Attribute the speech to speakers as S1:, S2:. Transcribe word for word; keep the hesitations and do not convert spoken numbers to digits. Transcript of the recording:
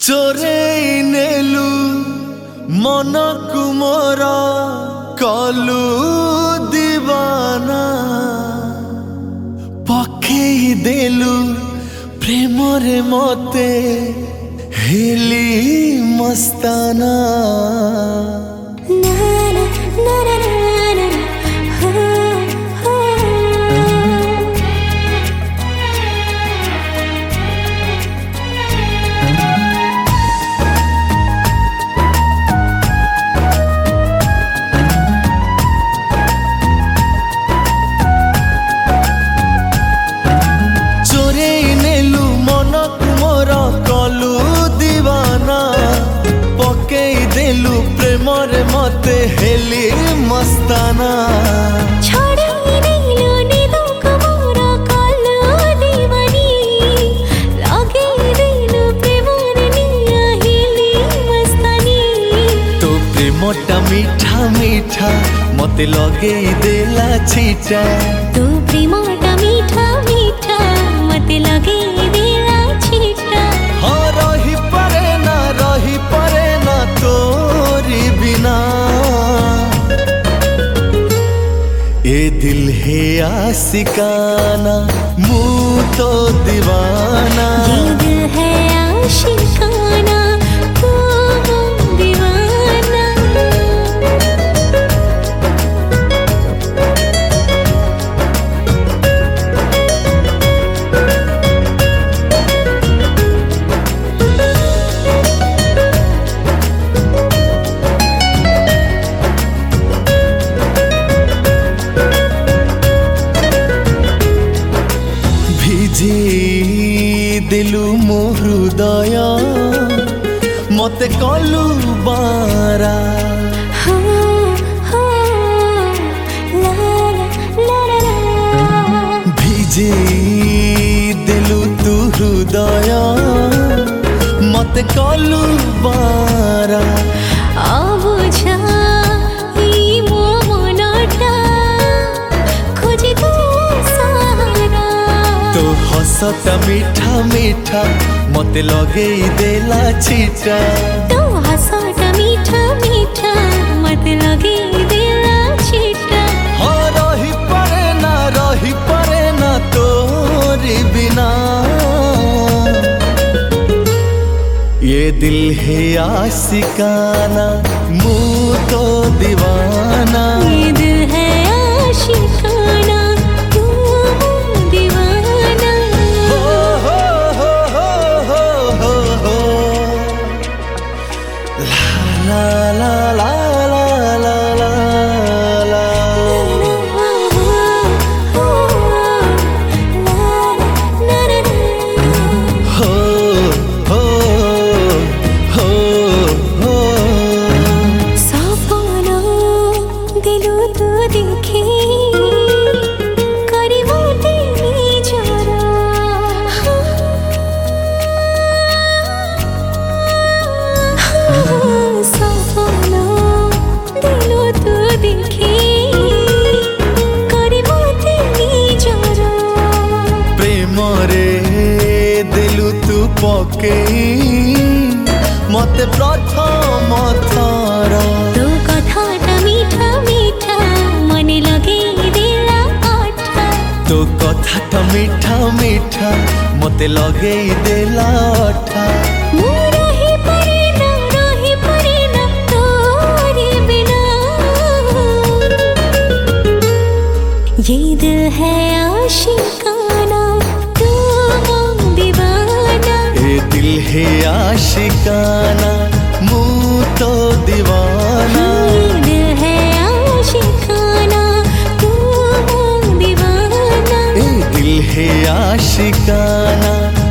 S1: चोरेई नेलु मन कुमोर कलु दीवाना पकेई देलु प्रेम रे मते हेली मस्ताना। प्रेम रे मते हेली मस्ताना
S2: छड़ाई देलु निदुक मोर कलु दीवानी लगे देलु प्रेम रे निया हेली मस्तानी।
S1: तो प्रेमटा मीठा मीठा मते लगे देला छीटा
S2: तो प्रेमटा मीठा मीठा मते लगे देला छीटा।
S1: हाँ रही परे ना रही परे ना तोरी बिना ए दिल है आशिकाना मुँह तो दीवाना।
S2: ये दिल है आशिकाना तू दीवाना।
S1: दिलु मो हृदय मते कलु बारा भिजे दिलु तू हृदय मते कलु बारा।
S2: आबुझा ई मो मनटा खोजे तू सारा।
S1: तो हसता मीठा मीठा मते लगे देला छीटा।
S2: तो हसता मीठा मीठा मते लगे देला छीटा।
S1: हाँ रही परे ना रही परे ना तोरी बिना ये दिल है आशिकाना मुँह तो दीवाना।
S2: ये दिल है आशिकाना तू दीवाना।
S1: हो हो हो हो हो हो ला ला ला ला ला ला ला हो हो हो हो
S2: सपना दिलु तू देखे करीबो तेरी जरा। सपना दिलु तू देखे करीबो तेरी जरा।
S1: प्रेम रे दिलु तू पकेई मते प्रथम थर।
S2: तो कथाटा मीठा मीठा मने लगे देला आठा।
S1: तो कथाटा मीठा मीठा मते लगे देला अठा।
S2: मु रही परे ना रही परे ना तोरे बिना। ये दिल है आशिकाना तू दीवाना।
S1: ये दिल है आशिकाना मुँह तो दीवाना।
S2: ये दिल है आशिकाना तू दीवाना।
S1: ये दिल है आशिकाना